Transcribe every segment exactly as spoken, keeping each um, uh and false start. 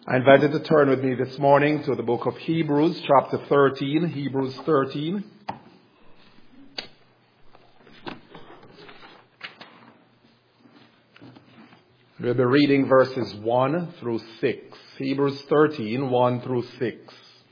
I invite you to turn with me this morning to the book of Hebrews, chapter thirteen, Hebrews thirteen. We'll be reading verses one through six. Hebrews thirteen, one through six.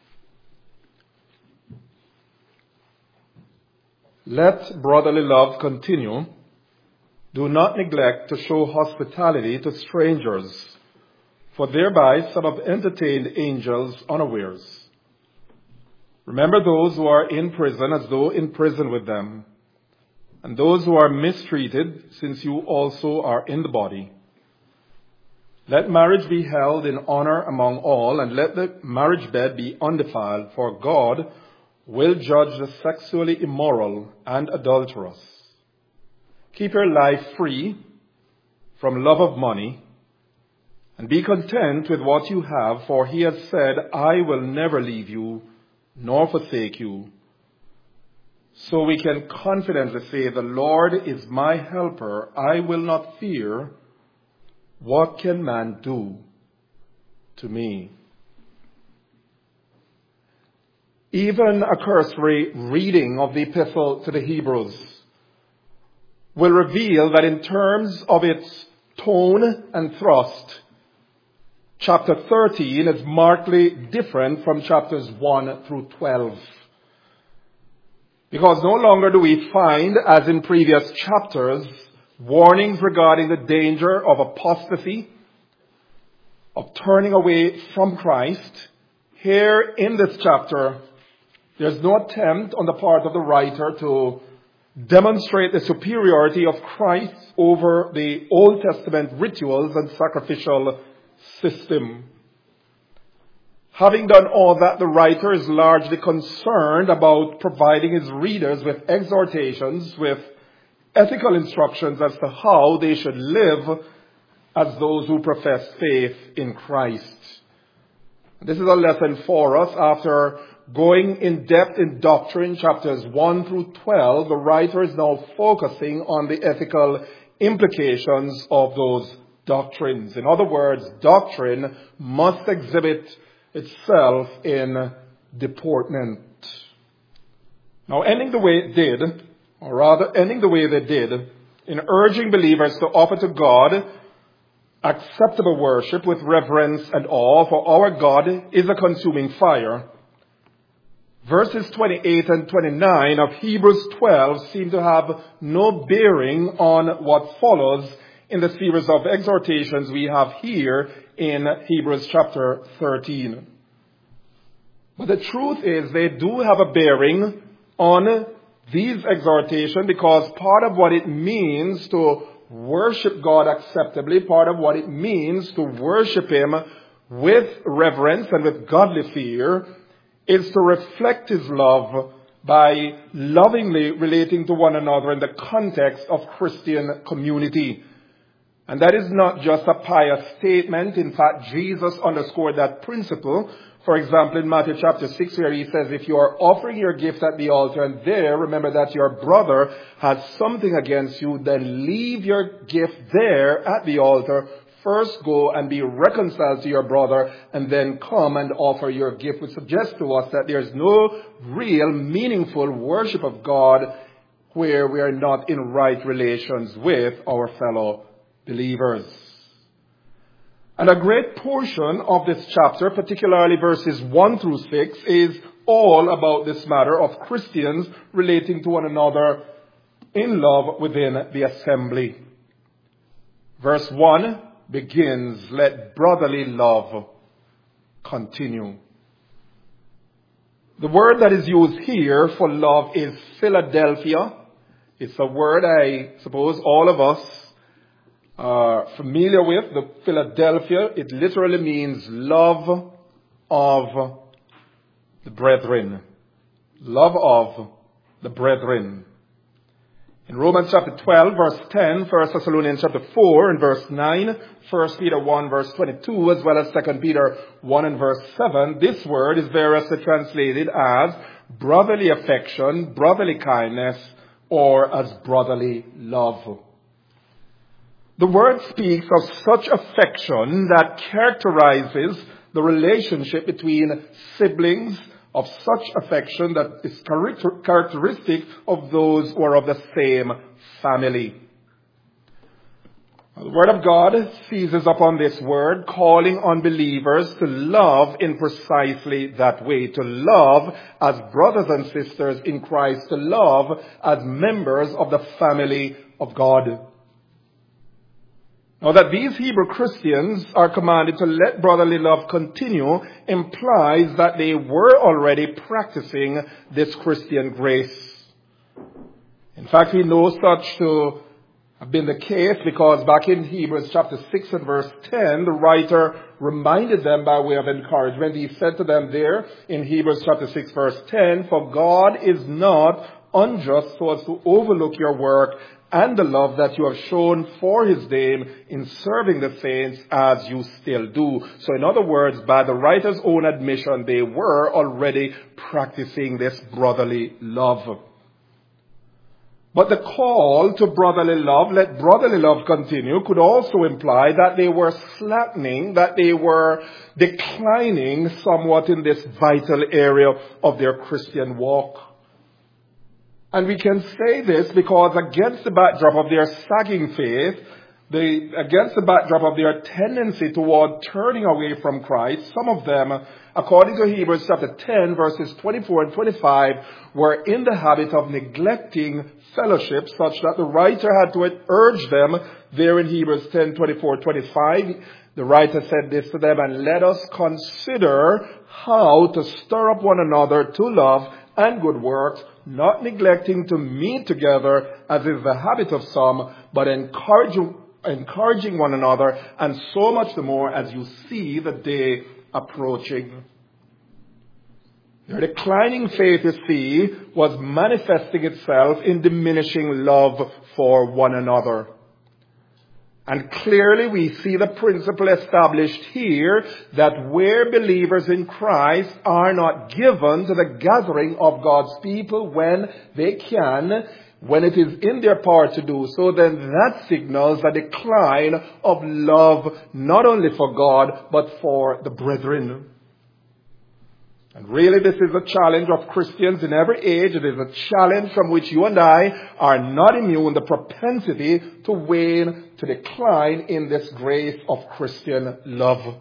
Let brotherly love continue. Do not neglect to show hospitality to strangers, for thereby some have entertained angels unawares. Remember those who are in prison as though in prison with them, and those who are mistreated, since you also are in the body. Let marriage be held in honor among all, and let the marriage bed be undefiled, for God will judge the sexually immoral and adulterous. Keep your life free from love of money, and be content with what you have, for he has said, I will never leave you nor forsake you. So we can confidently say, the Lord is my helper. I will not fear. What can man do to me? Even a cursory reading of the epistle to the Hebrews will reveal that in terms of its tone and thrust, chapter thirteen is markedly different from chapters one through twelve. Because no longer do we find, as in previous chapters, warnings regarding the danger of apostasy, of turning away from Christ. Here in this chapter, there's no attempt on the part of the writer to demonstrate the superiority of Christ over the Old Testament rituals and sacrificial system. Having done all that, the writer is largely concerned about providing his readers with exhortations, with ethical instructions as to how they should live as those who profess faith in Christ. This is a lesson for us. After going in depth in doctrine, chapters one through twelve, the writer is now focusing on the ethical implications of those doctrines. In other words, doctrine must exhibit itself in deportment. Now, ending the way it did, or rather ending the way they did, in urging believers to offer to God acceptable worship with reverence and awe, for our God is a consuming fire. Verses twenty-eight and twenty-nine of Hebrews twelve seem to have no bearing on what follows in the series of exhortations we have here in Hebrews chapter thirteen. But the truth is they do have a bearing on these exhortations, because part of what it means to worship God acceptably, part of what it means to worship Him with reverence and with godly fear, is to reflect His love by lovingly relating to one another in the context of Christian community. And that is not just a pious statement. In fact, Jesus underscored that principle. For example, in Matthew chapter six, where he says, if you are offering your gift at the altar and there remember that your brother has something against you, then leave your gift there at the altar. First go and be reconciled to your brother, and then come and offer your gift, which suggests to us that there's no real meaningful worship of God where we are not in right relations with our fellow believers. And a great portion of this chapter, particularly verses one through six, is all about this matter of Christians relating to one another in love within the assembly. Verse one begins, let brotherly love continue. The word that is used here for love is Philadelphia. It's a word I suppose all of us are familiar with. The Philadelphia, it literally means love of the brethren. Love of the brethren. In Romans chapter twelve, verse ten, First Thessalonians chapter four and verse nine, First Peter one, verse twenty-two, as well as Second Peter one and verse seven, this word is variously translated as brotherly affection, brotherly kindness, or as brotherly love. The word speaks of such affection that characterizes the relationship between siblings of such affection that is characteristic of those who are of the same family. The Word of God seizes upon this word, calling on believers to love in precisely that way, to love as brothers and sisters in Christ, to love as members of the family of God. Now, that these Hebrew Christians are commanded to let brotherly love continue implies that they were already practicing this Christian grace. In fact, we know such to have been the case because back in Hebrews chapter six and verse ten, the writer reminded them by way of encouragement. He said to them there in Hebrews chapter six verse ten, "For God is not unjust so as to overlook your work and the love that you have shown for his name in serving the saints as you still do." So in other words, by the writer's own admission, they were already practicing this brotherly love. But the call to brotherly love, let brotherly love continue, could also imply that they were slackening, that they were declining somewhat in this vital area of their Christian walk. And we can say this because against the backdrop of their sagging faith, the, against the backdrop of their tendency toward turning away from Christ, some of them, according to Hebrews chapter ten, verses twenty-four and twenty-five, were in the habit of neglecting fellowship, such that the writer had to urge them there in Hebrews ten, twenty-four, twenty-five. The writer said this to them, "And let us consider how to stir up one another to love and good works, not neglecting to meet together, as is the habit of some, but encouraging, encouraging one another, and so much the more as you see the day approaching." Their declining faith, you see, was manifesting itself in diminishing love for one another. And clearly we see the principle established here that where believers in Christ are not given to the gathering of God's people when they can, when it is in their power to do so, then that signals a decline of love not only for God but for the brethren. And really this is a challenge of Christians in every age. It is a challenge from which you and I are not immune, the propensity to wane, to decline in this grace of Christian love.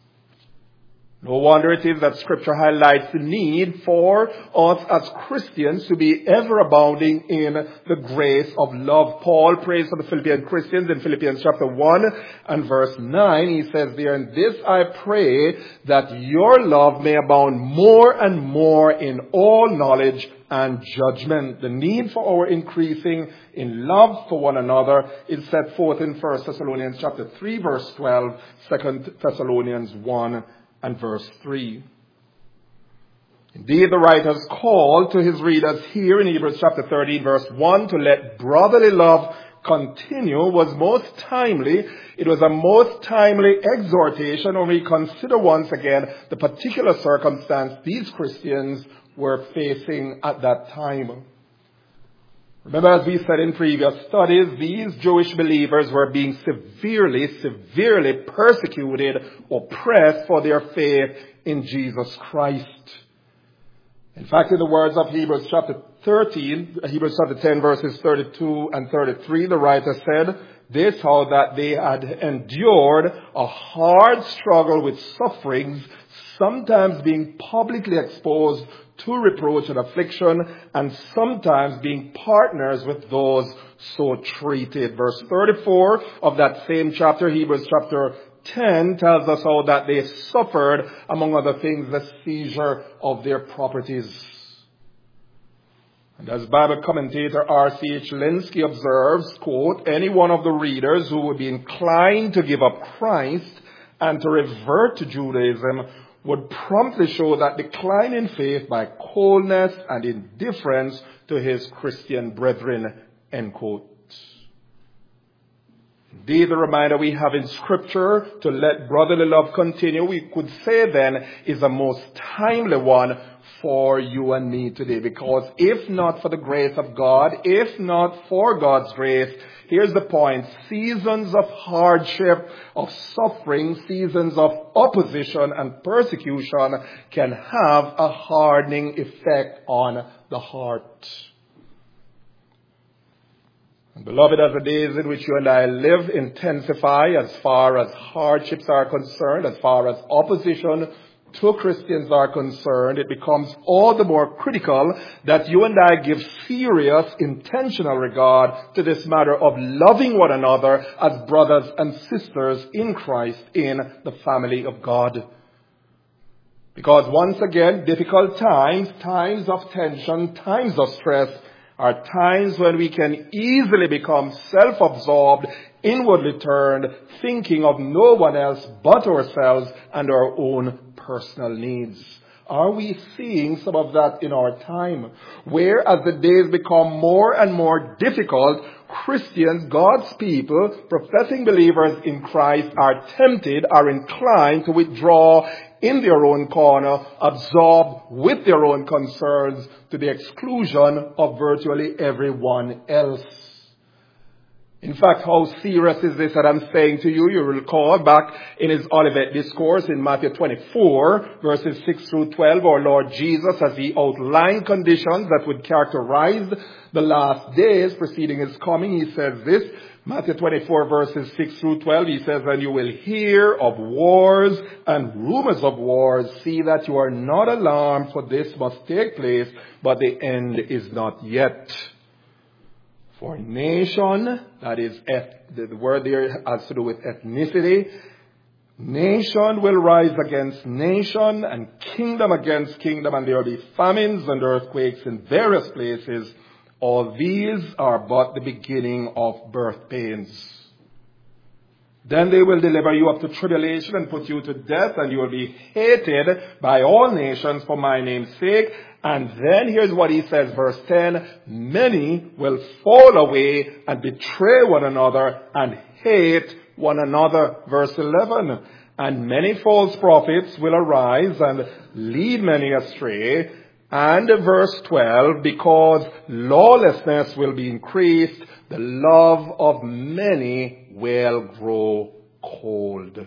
No wonder it is that Scripture highlights the need for us as Christians to be ever abounding in the grace of love. Paul prays for the Philippian Christians in Philippians chapter one and verse nine. He says there, "And this I pray, that your love may abound more and more in all knowledge and judgment." The need for our increasing in love for one another is set forth in First Thessalonians chapter three verse twelve, Second Thessalonians one and verse three. Indeed, the writer's call to his readers here in Hebrews chapter thirteen verse one to let brotherly love continue was most timely. It was a most timely exhortation when we consider once again the particular circumstance these Christians were facing at that time. Remember, as we said in previous studies, these Jewish believers were being severely, severely persecuted, oppressed for their faith in Jesus Christ. In fact, in the words of Hebrews chapter thirteen, Hebrews chapter ten, verses thirty-two and thirty-three, the writer said this, how that they had endured a hard struggle with sufferings, sometimes being publicly exposed to reproach and affliction, and sometimes being partners with those so treated. Verse thirty-four of that same chapter, Hebrews chapter ten, tells us how that they suffered, among other things, the seizure of their properties. And as Bible commentator R C H Lenski observes, quote, "Any one of the readers who would be inclined to give up Christ and to revert to Judaism would promptly show that decline in faith by coldness and indifference to his Christian brethren," end quote. Indeed, the reminder we have in Scripture to let brotherly love continue, we could say then, is a most timely one for you and me today. Because if not for the grace of God, if not for God's grace, here's the point, seasons of hardship, of suffering, seasons of opposition and persecution can have a hardening effect on the heart. And beloved, as the days in which you and I live intensify as far as hardships are concerned, as far as opposition to Christians are concerned, it becomes all the more critical that you and I give serious, intentional regard to this matter of loving one another as brothers and sisters in Christ in the family of God. Because once again, difficult times, times of tension, times of stress, are times when we can easily become self-absorbed, inwardly turned, thinking of no one else but ourselves and our own personal needs. Are we seeing some of that in our time? Where as the days become more and more difficult, Christians, God's people, professing believers in Christ are tempted, are inclined to withdraw in their own corner, absorbed with their own concerns to the exclusion of virtually everyone else. In fact, how serious is this that I'm saying to you? You recall back in his Olivet Discourse in Matthew twenty-four, verses six through twelve, our Lord Jesus, as he outlined conditions that would characterize the last days preceding his coming, he says this, Matthew twenty-four, verses six through twelve, he says, "And you will hear of wars and rumors of wars. See that you are not alarmed, for this must take place, but the end is not yet. For nation," that is, the word there has to do with ethnicity, "nation will rise against nation, and kingdom against kingdom, and there will be famines and earthquakes in various places. All these are but the beginning of birth pains. Then they will deliver you up to tribulation and put you to death, and you will be hated by all nations for my name's sake." And then here's what he says, verse ten, "Many will fall away and betray one another and hate one another." Verse eleven, "And many false prophets will arise and lead many astray." And verse twelve, "Because lawlessness will be increased, the love of many will grow cold."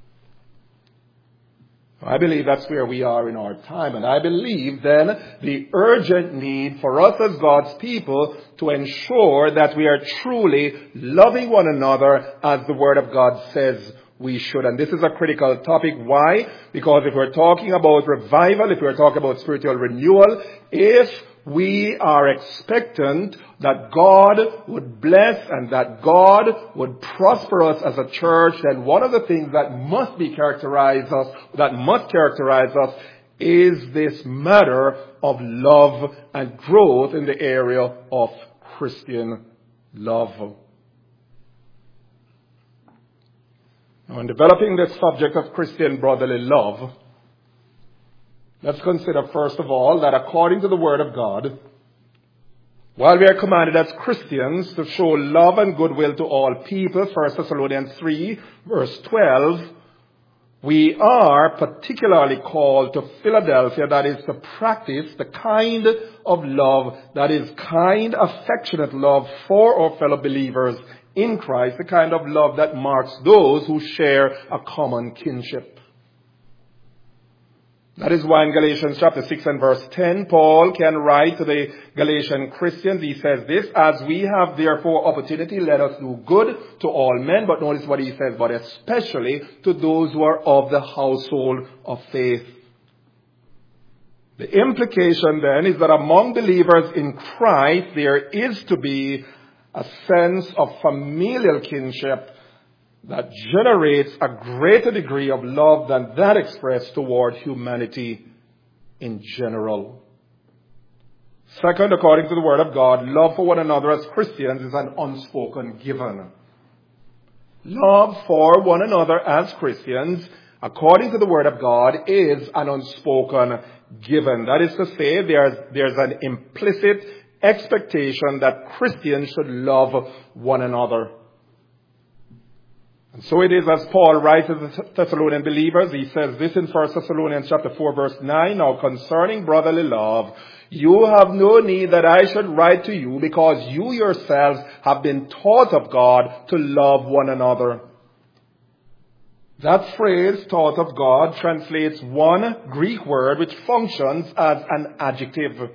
I believe that's where we are in our time. And I believe then the urgent need for us as God's people to ensure that we are truly loving one another as the Word of God says we should. And this is a critical topic. Why? Because if we're talking about revival, if we're talking about spiritual renewal, if we are expectant that God would bless and that God would prosper us as a church, then one of the things that must be characterized us, that must characterize us, is this matter of love and growth in the area of Christian love. Now, in developing this subject of Christian brotherly love, let's consider first of all that according to the Word of God, while we are commanded as Christians to show love and goodwill to all people, First Thessalonians three, verse twelve, we are particularly called to Philadelphia, that is to practice the kind of love, that is kind, affectionate love for our fellow believers in Christ, the kind of love that marks those who share a common kinship. That is why in Galatians chapter six and verse ten, Paul can write to the Galatian Christians. He says this, "As we have therefore opportunity, let us do good to all men." But notice what he says, "but especially to those who are of the household of faith." The implication then is that among believers in Christ, there is to be a sense of familial kinship that generates a greater degree of love than that expressed toward humanity in general. Second, according to the Word of God, love for one another as Christians is an unspoken given. Love for one another as Christians, according to the Word of God, is an unspoken given. That is to say, there's, there's an implicit expectation that Christians should love one another. And so it is as Paul writes to the Thessalonian believers. He says this in First Thessalonians chapter four verse nine. Now concerning brotherly love, you have no need that I should write to you, because you yourselves have been taught of God to love one another. That phrase, taught of God, translates one Greek word which functions as an adjective.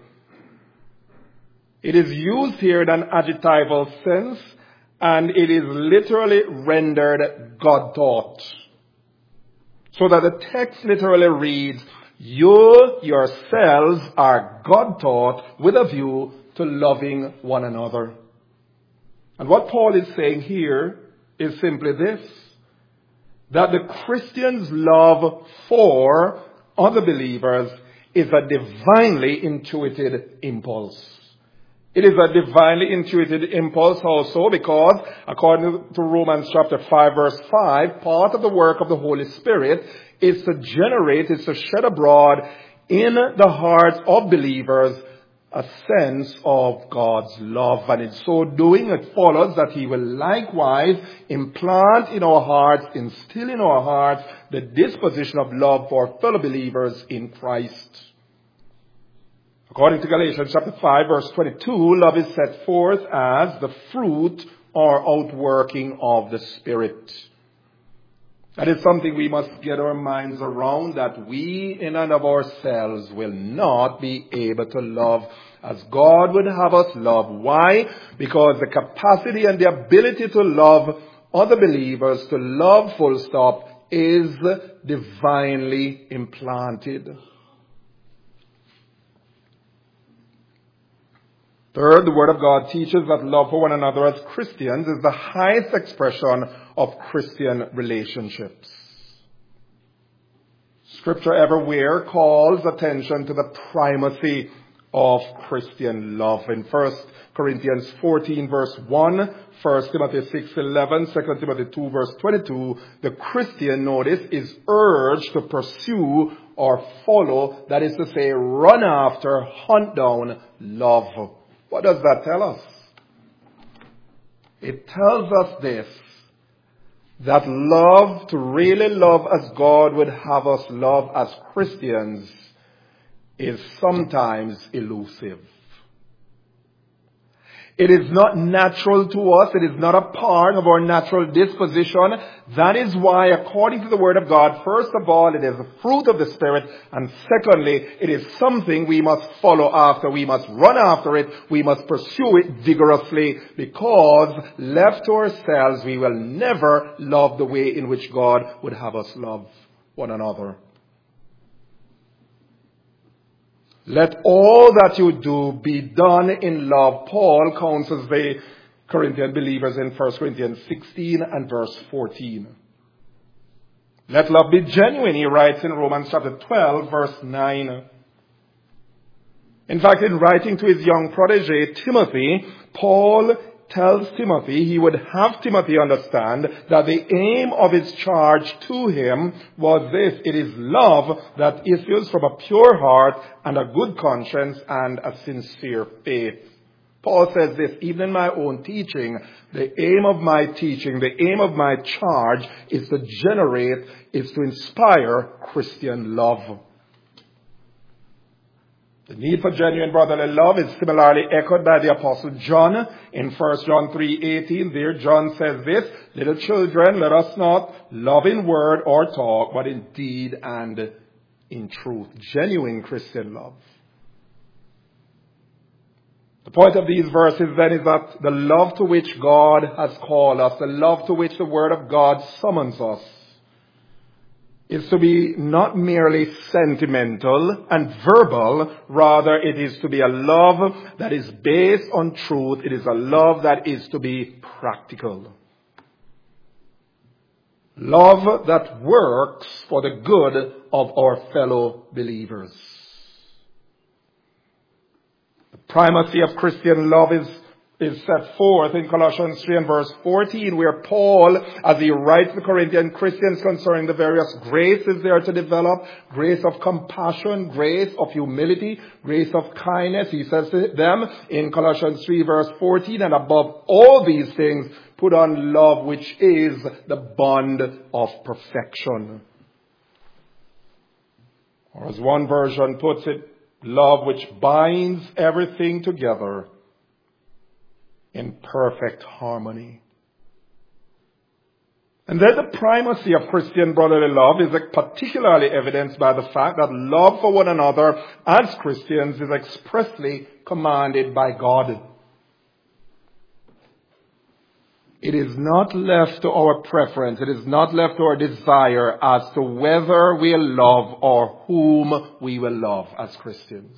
It is used here in an adjectival sense, and it is literally rendered God-taught. So that the text literally reads, you yourselves are God-taught with a view to loving one another. And what Paul is saying here is simply this, that the Christian's love for other believers is a divinely intuited impulse. It is a divinely intuited impulse also because, according to Romans chapter five verse five, part of the work of the Holy Spirit is to generate, is to shed abroad in the hearts of believers a sense of God's love. And in so doing, it follows that He will likewise implant in our hearts, instill in our hearts, the disposition of love for fellow believers in Christ. According to Galatians chapter five verse twenty-two, love is set forth as the fruit or outworking of the Spirit. That is something we must get our minds around, that we in and of ourselves will not be able to love as God would have us love. Why? Because the capacity and the ability to love other believers, to love full stop, is divinely implanted. Third, the Word of God teaches that love for one another as Christians is the highest expression of Christian relationships. Scripture everywhere calls attention to the primacy of Christian love. In First Corinthians fourteen verse one, First Timothy six eleven, Second Timothy two verse twenty-two, the Christian, notice, is urged to pursue or follow, that is to say, run after, hunt down love. What does that tell us? It tells us this, that love, to really love as God would have us love as Christians, is sometimes elusive. It is not natural to us. It is not a part of our natural disposition. That is why, according to the Word of God, first of all, it is the fruit of the Spirit. And secondly, it is something we must follow after. We must run after it. We must pursue it vigorously, because left to ourselves, we will never love the way in which God would have us love one another. Let all that you do be done in love. Paul counsels the Corinthian believers in First Corinthians sixteen and verse fourteen. Let love be genuine, he writes in Romans chapter twelve, verse nine. In fact, in writing to his young protege, Timothy, Paul tells Timothy, he would have Timothy understand that the aim of his charge to him was this: it is love that issues from a pure heart and a good conscience and a sincere faith. Paul says this, even in my own teaching, the aim of my teaching, the aim of my charge is to generate, is to inspire Christian love. The need for genuine brotherly love is similarly echoed by the Apostle John in First John three eighteen. There John says this, little children, let us not love in word or talk, but in deed and in truth. Genuine Christian love. The point of these verses then is that the love to which God has called us, the love to which the Word of God summons us, is to be not merely sentimental and verbal, rather it is to be a love that is based on truth. It is a love that is to be practical. Love that works for the good of our fellow believers. The primacy of Christian love is is set forth in Colossians three and verse fourteen, where Paul, as he writes the Corinthian Christians concerning the various graces they are to develop, grace of compassion, grace of humility, grace of kindness, he says to them in Colossians three verse fourteen, and above all these things, put on love, which is the bond of perfection. Or as one version puts it, love which binds everything together in perfect harmony. And then the primacy of Christian brotherly love is particularly evidenced by the fact that love for one another as Christians is expressly commanded by God. It is not left to our preference, it is not left to our desire as to whether we will love or whom we will love as Christians.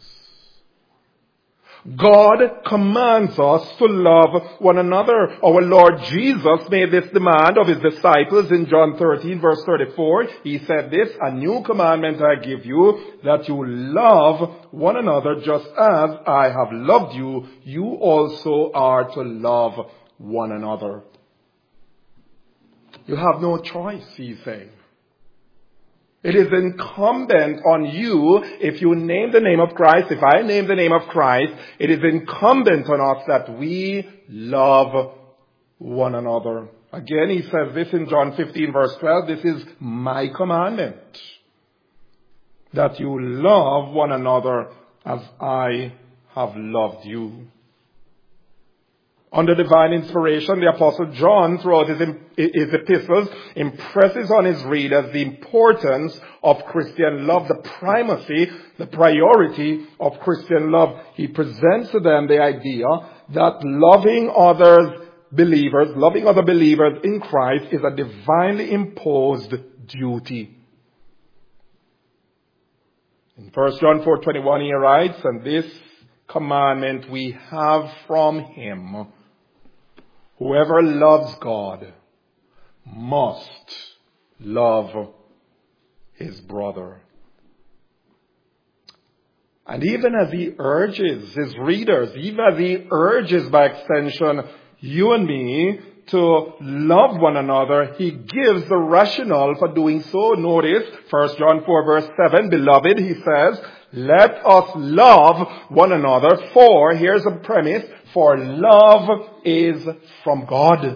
God commands us to love one another. Our Lord Jesus made this demand of his disciples in John thirteen verse thirty-four. He said this, "A new commandment I give you, that you love one another just as I have loved you. You also are to love one another." You have no choice, he's saying. It is incumbent on you, if you name the name of Christ, if I name the name of Christ, it is incumbent on us that we love one another. Again, he says this in John fifteen verse twelve, "This is my commandment, that you love one another as I have loved you." Under divine inspiration, the Apostle John, throughout his, his epistles, impresses on his readers the importance of Christian love, the primacy, the priority of Christian love. He presents to them the idea that loving others, believers, loving other believers in Christ is a divinely imposed duty. In First John four twenty-one he writes, "And this commandment we have from him, whoever loves God must love his brother." And even as he urges his readers, even as he urges by extension you and me to love one another, he gives the rationale for doing so. Notice First John four verse seven, "Beloved," he says, "let us love one another, for," here's a premise, "for love is from God."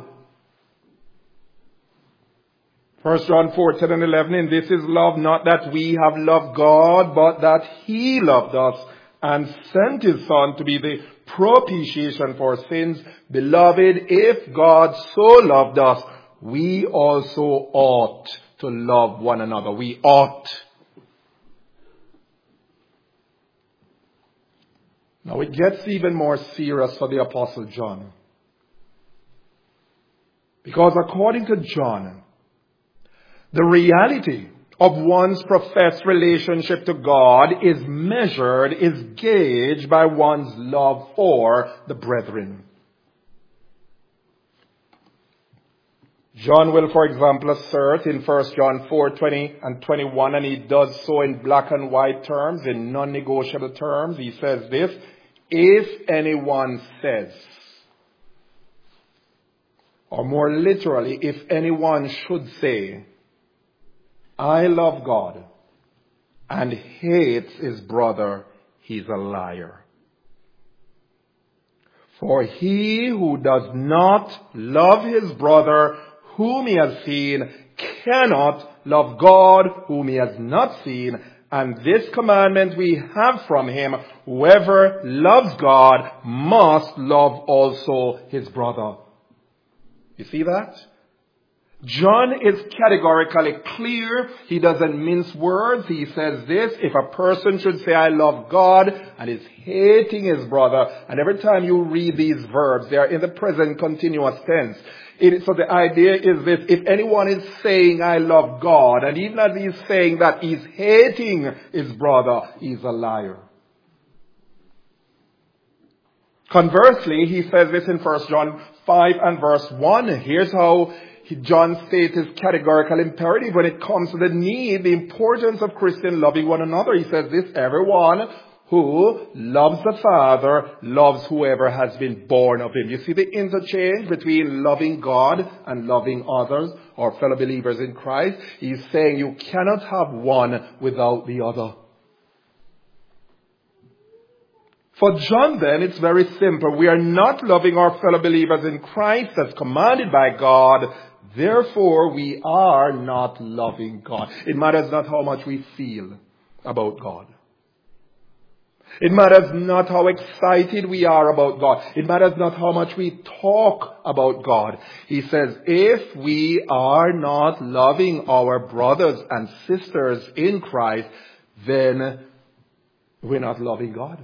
First John four ten and eleven, "And this is love, not that we have loved God, but that he loved us and sent his Son to be the propitiation for sins. Beloved, if God so loved us, we also ought to love one another." We ought. Now it gets even more serious for the Apostle John. Because according to John, the reality of one's professed relationship to God is measured, is gauged by one's love for the brethren. John will, for example, assert in First John four twenty and twenty-one, and he does so in black and white terms, in non-negotiable terms. He says this, "If anyone says," or more literally, if anyone should say, "I love God," and hates his brother, he's a liar. For he who does not love his brother whom he has seen cannot love God whom he has not seen. And this commandment we have from him, whoever loves God must love also his brother. You see that? John is categorically clear. He doesn't mince words. He says this, if a person should say, "I love God," and is hating his brother, and every time you read these verbs, they are in the present continuous tense. It, so the idea is this, if anyone is saying, "I love God," and even as he's saying that he's hating his brother, he's a liar. Conversely, he says this in First John five and verse one. Here's how John states his categorical imperative when it comes to the need, the importance of Christian loving one another. He says this, "Everyone who loves the Father, loves whoever has been born of him. You see the interchange between loving God and loving others, or fellow believers in Christ? He's saying you cannot have one without the other. For John then, it's very simple. We are not loving our fellow believers in Christ as commanded by God. Therefore, we are not loving God. It matters not how much we feel about God. It matters not how excited we are about God. It matters not how much we talk about God. He says, if we are not loving our brothers and sisters in Christ, then we're not loving God.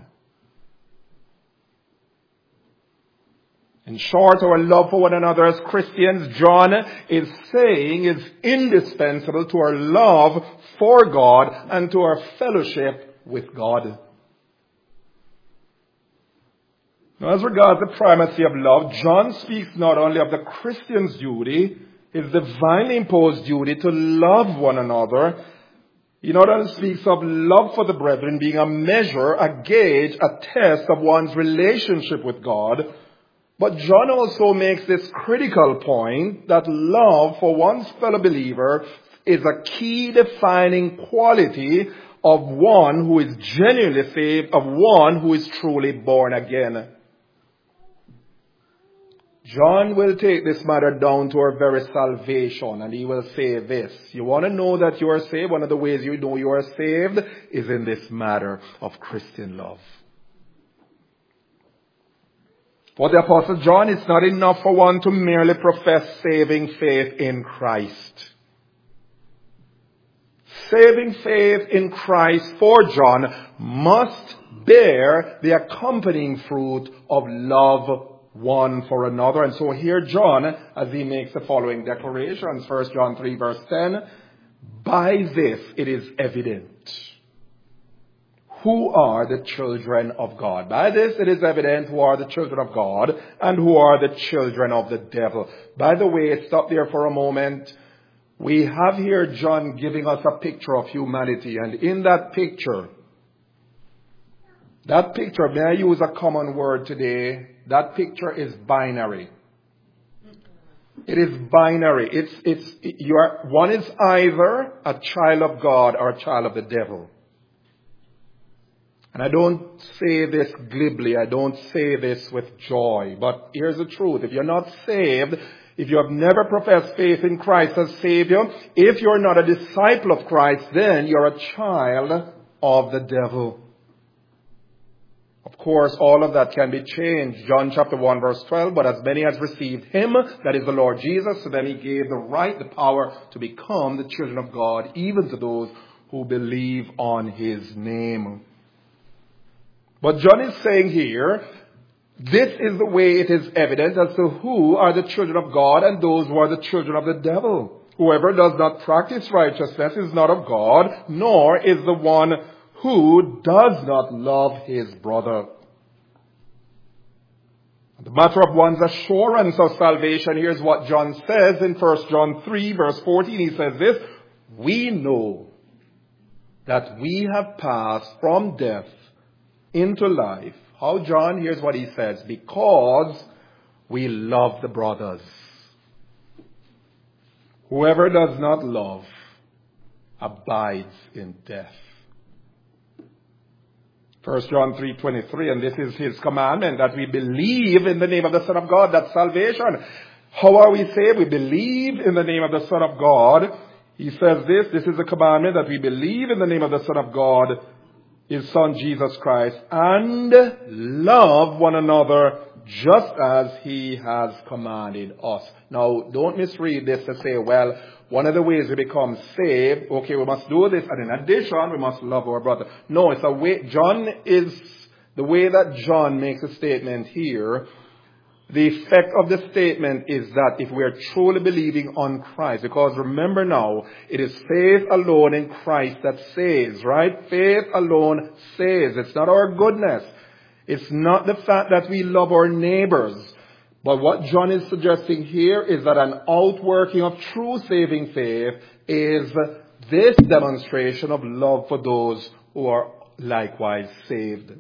In short, our love for one another as Christians, John is saying, is indispensable to our love for God and to our fellowship with God. Now, as regards the primacy of love, John speaks not only of the Christian's duty, his divinely imposed duty to love one another. He not only speaks of love for the brethren being a measure, a gauge, a test of one's relationship with God, but John also makes this critical point that love for one's fellow believer is a key defining quality of one who is genuinely saved, of one who is truly born again. John will take this matter down to our very salvation, and he will say this. You want to know that you are saved? One of the ways you know you are saved is in this matter of Christian love. For the Apostle John, it's not enough for one to merely profess saving faith in Christ. Saving faith in Christ for John must bear the accompanying fruit of love one for another. And so here John, as he makes the following declarations, First John three verse ten, by this it is evident who are the children of God. By this it is evident who are the children of God and who are the children of the devil. By the way, stop there for a moment. We have here John giving us a picture of humanity, and in that picture, that picture, may I use a common word today? That picture is binary. It is binary. It's, it's, you are, one is either a child of God or a child of the devil. And I don't say this glibly. I don't say this with joy. But here's the truth. If you're not saved, if you have never professed faith in Christ as Savior, if you're not a disciple of Christ, then you're a child of the devil. Of course, all of that can be changed. John chapter one verse twelve, but as many as received him, that is the Lord Jesus, so then he gave the right, the power to become the children of God, even to those who believe on his name. But John is saying here, this is the way it is evident as to who are the children of God and those who are the children of the devil. Whoever does not practice righteousness is not of God, nor is the one who does not love his brother. The matter of one's assurance of salvation, here's what John says in First John three verse fourteen. He says this, we know that we have passed from death into life. How, John? Here's what he says. Because we love the brothers. Whoever does not love abides in death. First John three twenty-three, and this is his commandment, that we believe in the name of the Son of God. That's salvation. How are we saved? We believe in the name of the Son of God. He says this, this is the commandment, that we believe in the name of the Son of God, his Son Jesus Christ, and love one another just as he has commanded us. Now, don't misread this to say, well, one of the ways we become saved, okay, we must do this, and in addition, we must love our brother. No, it's a way, John is, the way that John makes a statement here, the effect of the statement is that if we are truly believing on Christ, because remember now, it is faith alone in Christ that saves, right? Faith alone saves. It's not our goodness. It's not the fact that we love our neighbors. But what John is suggesting here is that an outworking of true saving faith is this demonstration of love for those who are likewise saved.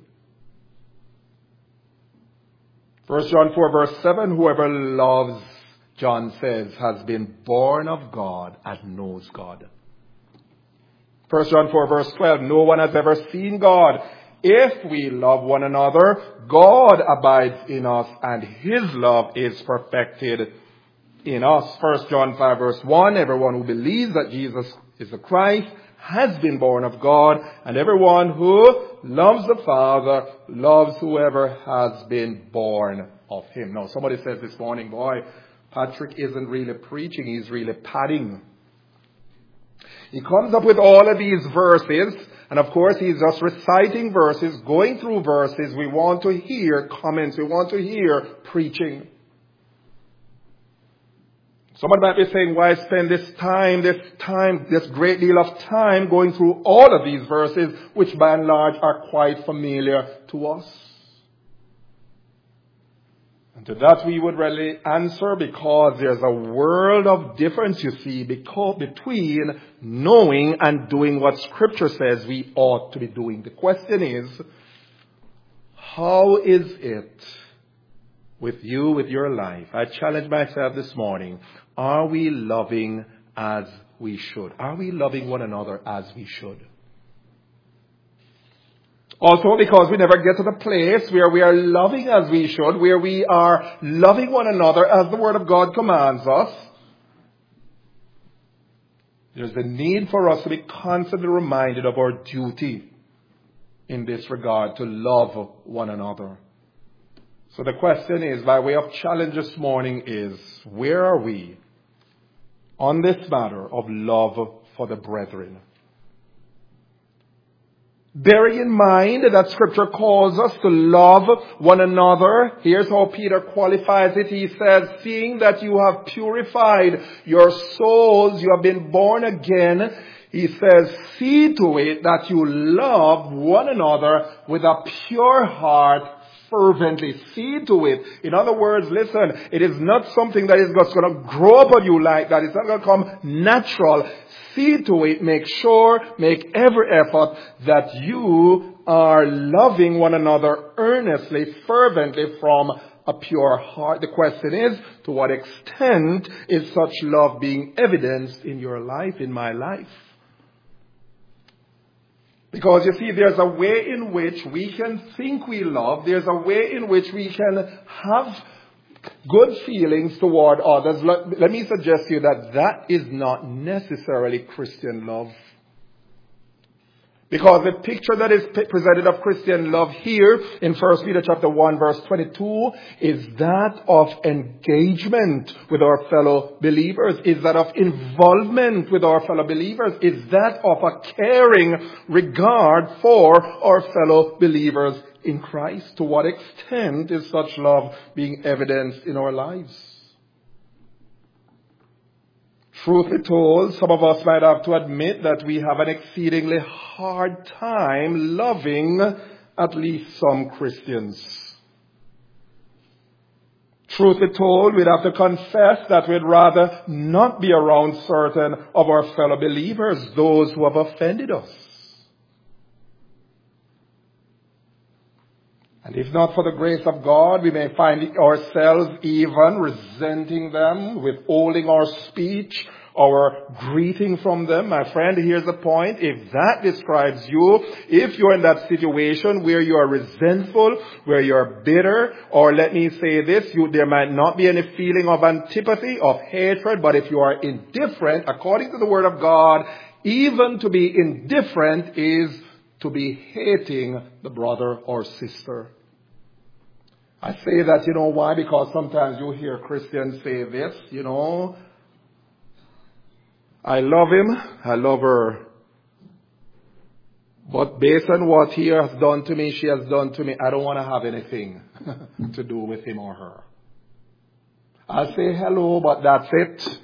First John four verse seven, whoever loves, John says, has been born of God and knows God. First John four verse twelve, no one has ever seen God. If we love one another, God abides in us and his love is perfected in us. First John five verse one, everyone who believes that Jesus is the Christ has been born of God, and everyone who loves the Father loves whoever has been born of him. Now, somebody says this morning, boy, Patrick isn't really preaching, he's really padding. He comes up with all of these verses, and of course he's just reciting verses, going through verses. We want to hear comments, we want to hear preaching. Somebody might be saying, why spend this time, this time, this great deal of time going through all of these verses, which by and large are quite familiar to us? And to that we would really answer, because there's a world of difference, you see, between knowing and doing what Scripture says we ought to be doing. The question is, how is it with you, with your life? I challenge myself this morning. Are we loving as we should? Are we loving one another as we should? Also, because we never get to the place where we are loving as we should, where we are loving one another as the Word of God commands us, there's a need for us to be constantly reminded of our duty in this regard, to love one another. So the question is, by way of challenge this morning, is where are we on this matter of love for the brethren? Bearing in mind that Scripture calls us to love one another, here's how Peter qualifies it. He says, seeing that you have purified your souls, you have been born again, he says, see to it that you love one another with a pure heart, fervently. See to it. In other words, listen, it is not something that is just going to grow upon you like that. It's not going to come natural. See to it, make sure, make every effort that you are loving one another earnestly, fervently from a pure heart. The question is, to what extent is such love being evidenced in your life, in my life? Because you see, there's a way in which we can think we love. There's a way in which we can have good feelings toward others. Let, let me suggest to you that that is not necessarily Christian love. Because the picture that is presented of Christian love here in First Peter chapter one verse twenty-two is that of engagement with our fellow believers, is that of involvement with our fellow believers, is that of a caring regard for our fellow believers in Christ. To what extent is such love being evidenced in our lives? Truth be told, some of us might have to admit that we have an exceedingly hard time loving at least some Christians. Truth be told, we'd have to confess that we'd rather not be around certain of our fellow believers, those who have offended us. And if not for the grace of God, we may find ourselves even resenting them, withholding our speech, our greeting from them. My friend, here's the point. If that describes you, if you're in that situation where you are resentful, where you're bitter, or let me say this, you, there might not be any feeling of antipathy, of hatred, but if you are indifferent, according to the Word of God, even to be indifferent is to be hating the brother or sister. I say that, you know why? Because sometimes you hear Christians say this, you know, I love him, I love her. But based on what he has done to me, she has done to me, I don't want to have anything to do with him or her. I'll say hello, but that's it.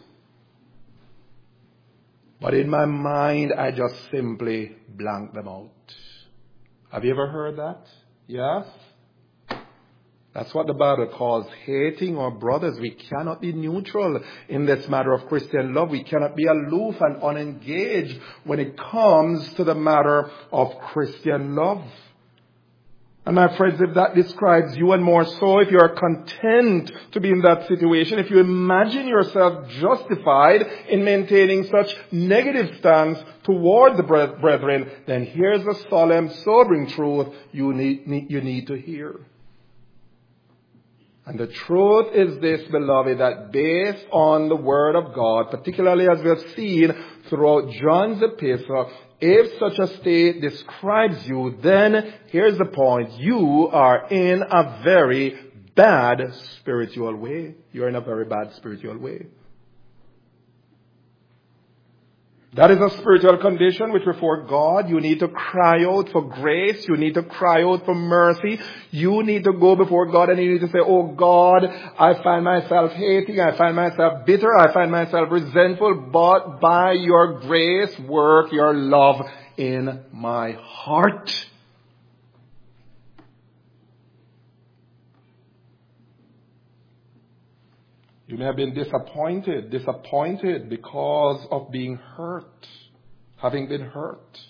But in my mind, I just simply blank them out. Have you ever heard that? Yes? That's what the Bible calls hating our brothers. We cannot be neutral in this matter of Christian love. We cannot be aloof and unengaged when it comes to the matter of Christian love. And my friends, if that describes you, and more so if you are content to be in that situation, if you imagine yourself justified in maintaining such negative stance toward the brethren, then here's a solemn, sobering truth you need, need, you need to hear. And the truth is this, beloved, that based on the Word of God, particularly as we have seen throughout John's epistle, if such a state describes you, then here's the point. You are in a very bad spiritual way. You're in a very bad spiritual way. That is a spiritual condition which before God you need to cry out for grace. You need to cry out for mercy. You need to go before God and you need to say, oh God, I find myself hating. I find myself bitter. I find myself resentful. But by your grace, work your love in my heart. You may have been disappointed, disappointed because of being hurt, having been hurt,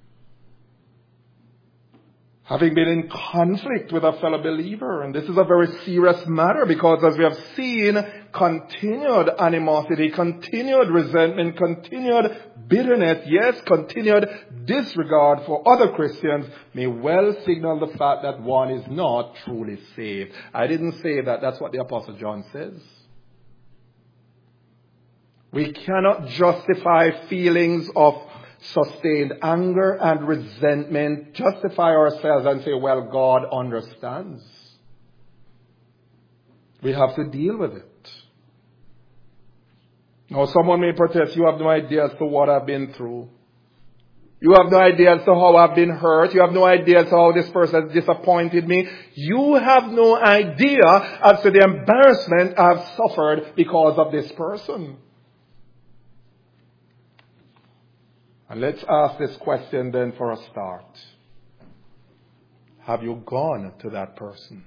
having been in conflict with a fellow believer. And this is a very serious matter because as we have seen, continued animosity, continued resentment, continued bitterness, yes, continued disregard for other Christians may well signal the fact that one is not truly saved. I didn't say that. That's what the Apostle John says. We cannot justify feelings of sustained anger and resentment, justify ourselves and say, well, God understands. We have to deal with it. Now, someone may protest, you have no idea as to what I've been through. You have no idea as to how I've been hurt. You have no idea as to how this person has disappointed me. You have no idea as to the embarrassment I've suffered because of this person. And let's ask this question then for a start. Have you gone to that person?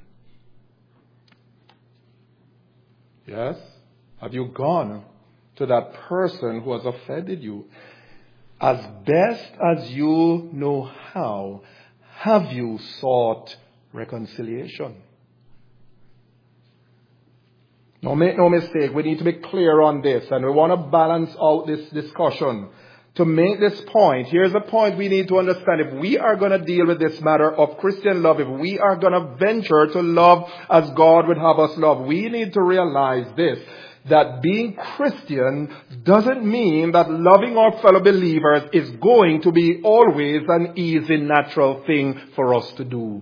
Yes? Have you gone to that person who has offended you? As best as you know how, have you sought reconciliation? Now make no mistake, we need to be clear on this, and we want to balance out this discussion. To make this point, here's a point we need to understand. If we are going to deal with this matter of Christian love, if we are going to venture to love as God would have us love, we need to realize this, that being Christian doesn't mean that loving our fellow believers is going to be always an easy, natural thing for us to do.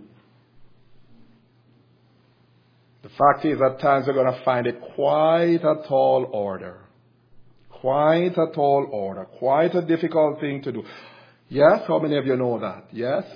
The fact is, at times we're going to find it quite a tall order. Quite a tall order. Quite a difficult thing to do. Yes? How many of you know that? Yes?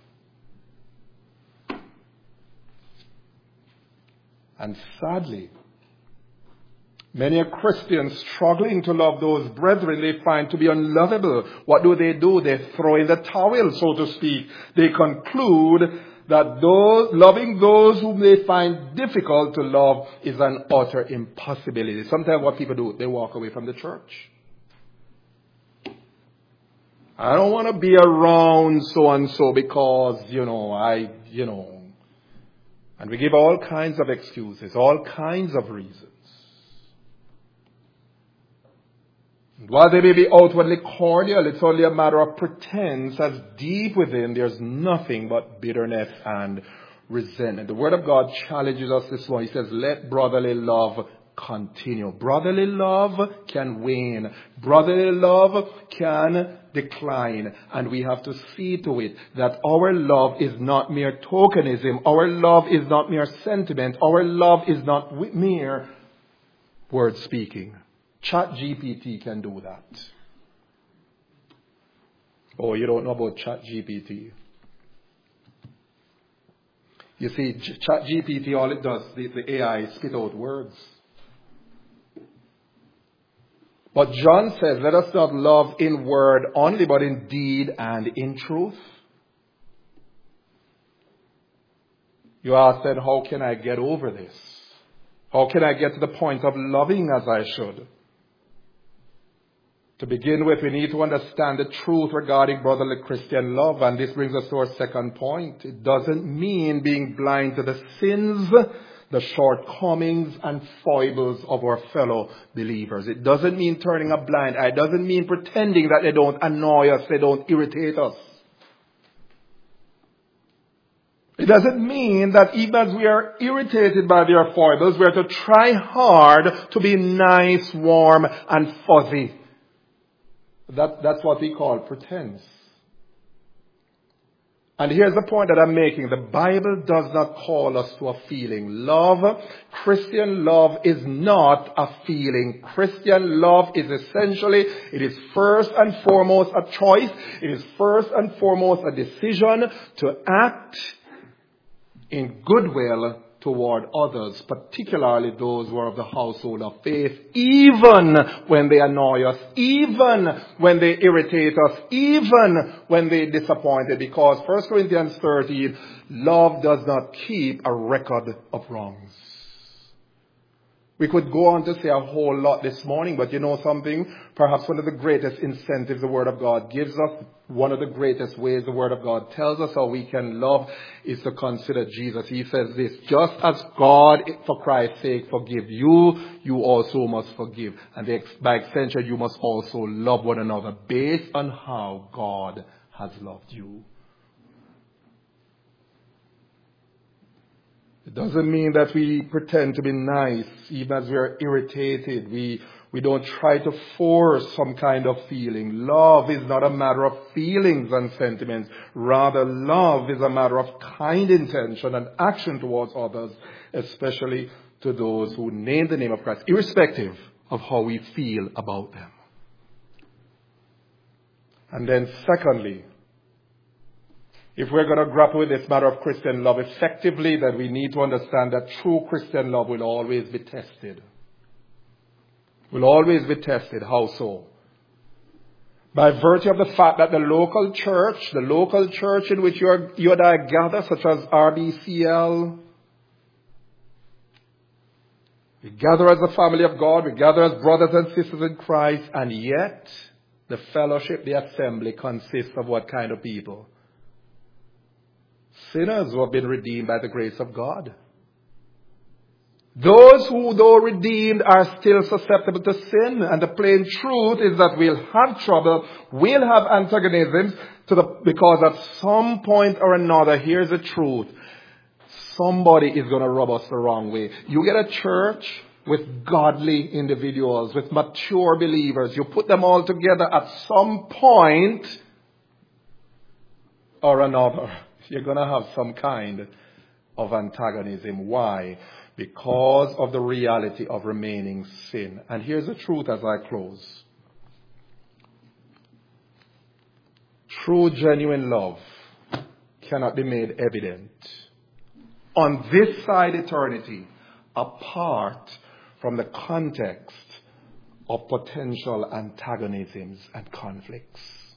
And sadly, many are Christians struggling to love those brethren they find to be unlovable. What do they do? They throw in the towel, so to speak. They conclude that those, loving those whom they find difficult to love is an utter impossibility. Sometimes what people do, they walk away from the church. I don't want to be around so-and-so because, you know, I, you know. And we give all kinds of excuses, all kinds of reasons. While they may be outwardly cordial, it's only a matter of pretense, as deep within there's nothing but bitterness and resentment. The Word of God challenges us this morning. He says, let brotherly love continue. Brotherly love can wane. Brotherly love can decline. And we have to see to it that our love is not mere tokenism. Our love is not mere sentiment. Our love is not mere word speaking. ChatGPT can do that. Oh, you don't know about ChatGPT. You see, ChatGPT, all it does, the, the A I, spit out words. But John says, let us not love in word only, but in deed and in truth. You ask then, how can I get over this? How can I get to the point of loving as I should? To begin with, we need to understand the truth regarding brotherly Christian love, and this brings us to our second point. It doesn't mean being blind to the sins, the shortcomings and foibles of our fellow believers. It doesn't mean turning a blind eye. It doesn't mean pretending that they don't annoy us, they don't irritate us. It doesn't mean that even as we are irritated by their foibles, we are to try hard to be nice, warm, and fuzzy. That, that's what we call pretense. And here's the point that I'm making. The Bible does not call us to a feeling. Love, Christian love is not a feeling. Christian love is essentially, it is first and foremost a choice. It is first and foremost a decision to act in goodwill toward others, particularly those who are of the household of faith, even when they annoy us, even when they irritate us, even when they disappoint us. Because First Corinthians thirteen, love does not keep a record of wrongs. We could go on to say a whole lot this morning, but you know something? Perhaps one of the greatest incentives the Word of God gives us, one of the greatest ways the Word of God tells us how we can love is to consider Jesus. He says this, just as God, for Christ's sake, forgive you, you also must forgive. And by extension, you must also love one another based on how God has loved you. It doesn't mean that we pretend to be nice, even as we are irritated. We, we don't try to force some kind of feeling. Love is not a matter of feelings and sentiments. Rather, love is a matter of kind intention and action towards others, especially to those who name the name of Christ, irrespective of how we feel about them. And then secondly, if we're going to grapple with this matter of Christian love effectively, then we need to understand that true Christian love will always be tested. Will always be tested. How so? By virtue of the fact that the local church, the local church in which you, are, you and I gather, such as R B C L, we gather as a family of God, we gather as brothers and sisters in Christ, and yet the fellowship, the assembly consists of what kind of people? Sinners who have been redeemed by the grace of God. Those who, though redeemed, are still susceptible to sin. And the plain truth is that we'll have trouble, we'll have antagonisms, to the, because at some point or another, here's the truth, somebody is going to rub us the wrong way. You get a church with godly individuals, with mature believers. You put them all together at some point or another. You're going to have some kind of antagonism. Why? Because of the reality of remaining sin. And here's the truth as I close. True, genuine love cannot be made evident on this side eternity apart from the context of potential antagonisms and conflicts.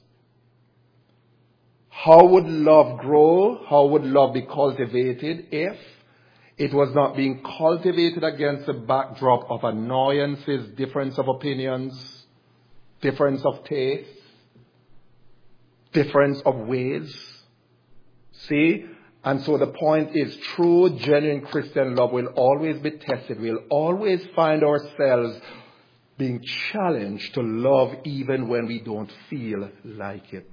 How would love grow? How would love be cultivated if it was not being cultivated against the backdrop of annoyances, difference of opinions, difference of taste, difference of ways? See? And so the point is, true, genuine Christian love will always be tested. We'll always find ourselves being challenged to love even when we don't feel like it.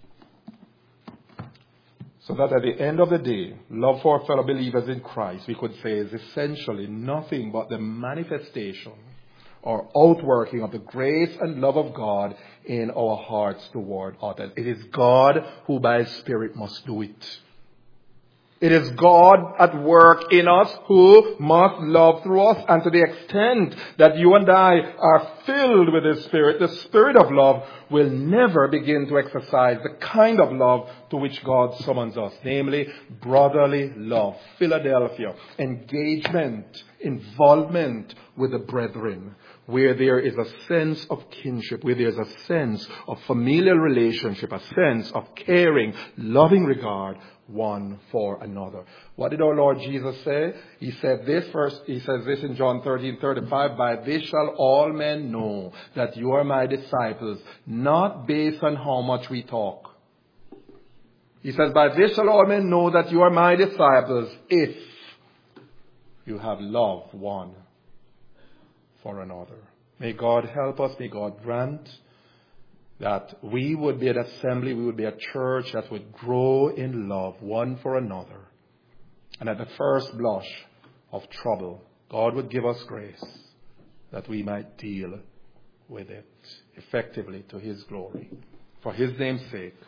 So that at the end of the day, love for our fellow believers in Christ, we could say, is essentially nothing but the manifestation or outworking of the grace and love of God in our hearts toward others. It is God who by His Spirit must do it. It is God at work in us who must love through us. And to the extent that you and I are filled with His Spirit, the Spirit of love will never begin to exercise the kind of love to which God summons us, namely brotherly love, Philadelphia, engagement involvement with the brethren, where there is a sense of kinship, where there's a sense of familial relationship, a sense of caring, loving regard one for another. What did our Lord Jesus say? He said this first, he says this in John thirteen thirty-five, by this shall all men know that you are my disciples, not based on how much we talk. He says, by this shall all men know that you are my disciples, if you have love one for another. May God help us, may God grant that we would be an assembly, we would be a church that would grow in love one for another. And at the first blush of trouble, God would give us grace that we might deal with it effectively to His glory. For His name's sake.